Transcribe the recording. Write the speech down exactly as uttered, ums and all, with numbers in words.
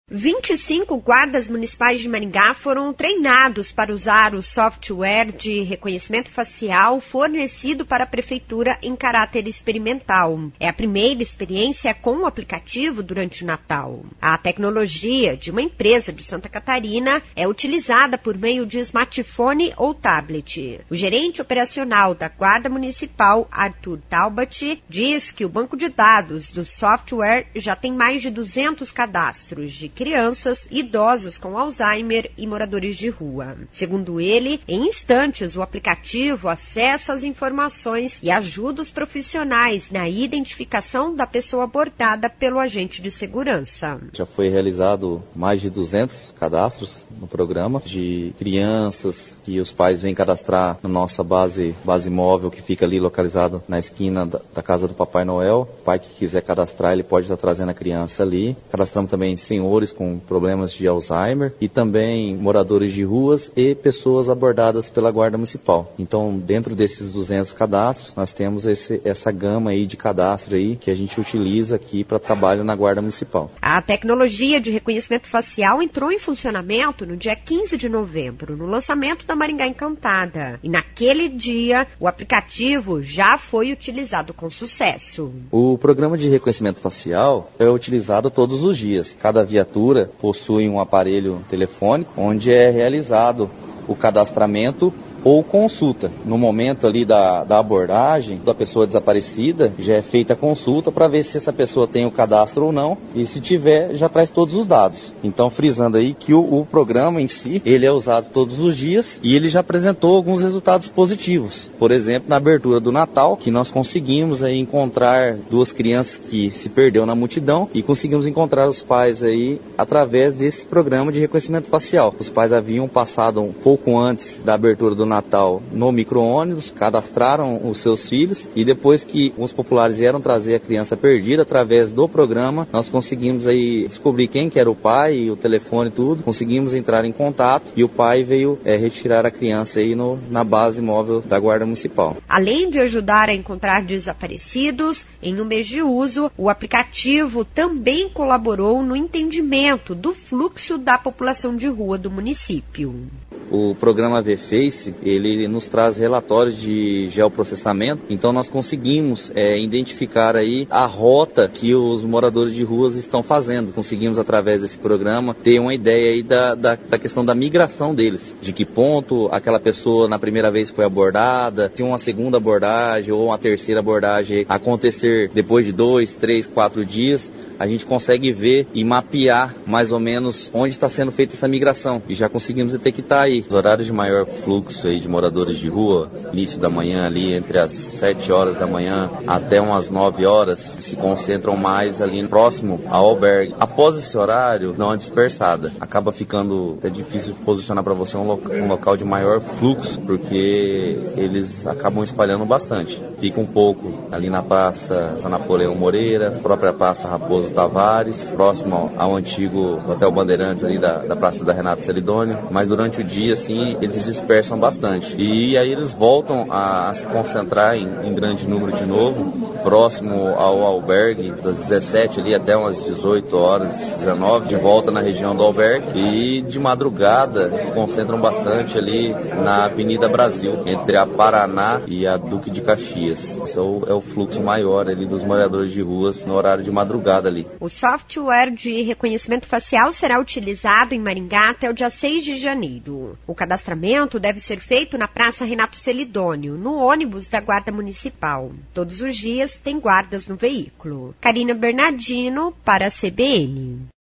vinte e cinco guardas municipais de Maringá foram treinados para usar o software de reconhecimento facial fornecido para a Prefeitura em caráter experimental. É a primeira experiência com o aplicativo durante o Natal. A tecnologia de uma empresa de Santa Catarina é utilizada por meio de smartphone ou tablet. O gerente operacional da Guarda Municipal, Arthur Talbot, diz que o banco de dados do software já tem mais de duzentos cadastros de crianças, idosos com Alzheimer e moradores de rua. Segundo ele, em instantes o aplicativo acessa as informações e ajuda os profissionais na identificação da pessoa abordada pelo agente de segurança. Já foi realizado mais de duzentos cadastros no programa de crianças que os pais vêm cadastrar na nossa base, base móvel que fica ali localizado na esquina da, da casa do Papai Noel. O pai que quiser cadastrar, ele pode estar trazendo a criança ali. Cadastramos também senhores com problemas de Alzheimer e também moradores de ruas e pessoas abordadas pela Guarda Municipal. Então, dentro desses duzentos cadastros, nós temos esse, essa gama aí de cadastro aí que a gente utiliza aqui para trabalho na Guarda Municipal. A tecnologia de reconhecimento facial entrou em funcionamento no dia quinze de novembro, no lançamento da Maringá Encantada. E naquele dia, o aplicativo já foi utilizado com sucesso. O programa de reconhecimento facial é utilizado todos os dias. Cada viatura possui um aparelho telefônico onde é realizado o cadastramento ou consulta. No momento ali da, da abordagem da pessoa desaparecida, já é feita a consulta para ver se essa pessoa tem o cadastro ou não, e se tiver, já traz todos os dados. Então, frisando aí que o, o programa em si, ele é usado todos os dias e ele já apresentou alguns resultados positivos. Por exemplo, na abertura do Natal, que nós conseguimos aí encontrar duas crianças que se perdeu na multidão e conseguimos encontrar os pais aí através desse programa de reconhecimento facial. Os pais haviam passado um pouco antes da abertura do Natal no micro-ônibus, cadastraram os seus filhos e depois que os populares vieram trazer a criança perdida, através do programa, nós conseguimos aí descobrir quem que era o pai, o telefone e tudo, conseguimos entrar em contato e o pai veio é, retirar a criança aí no, na base móvel da Guarda Municipal. Além de ajudar a encontrar desaparecidos, em um mês de uso, o aplicativo também colaborou no entendimento do fluxo da população de rua do município. O programa V-Face, ele nos traz relatórios de geoprocessamento, então nós conseguimos é, identificar aí a rota que os moradores de ruas estão fazendo. Conseguimos, através desse programa, ter uma ideia aí da, da, da questão da migração deles, de que ponto aquela pessoa na primeira vez foi abordada, se uma segunda abordagem ou uma terceira abordagem acontecer depois de dois, três, quatro dias, a gente consegue ver e mapear mais ou menos onde está sendo feita essa migração e já conseguimos detectar aí. Os horários de maior fluxo aí de moradores de rua, início da manhã ali, entre as sete horas da manhã até umas nove horas, se concentram mais ali próximo ao albergue. Após esse horário, dá uma dispersada. Acaba ficando até difícil posicionar para você um, loca, um local de maior fluxo, porque eles acabam espalhando bastante. Fica um pouco ali na Praça São Napoleão Moreira, própria Praça Raposo Tavares, próximo ao antigo Hotel Bandeirantes ali da, da Praça da Renato Celidônio, mas durante o dia assim, eles dispersam bastante. E aí eles voltam a, a se concentrar em, em grande número de novo, próximo ao albergue, das dezessete ali até umas dezoito horas, dezenove, de volta na região do albergue. E de madrugada, concentram bastante ali na Avenida Brasil, entre a Paraná e a Duque de Caxias. Esse é o, é o fluxo maior ali dos moradores de ruas no horário de madrugada ali. O software de reconhecimento facial será utilizado em Maringá até o dia seis de janeiro. O cadastramento deve ser feito na Praça Renato Celidônio, no ônibus da Guarda Municipal. Todos os dias tem guardas no veículo. Karina Bernardino, para a C B N.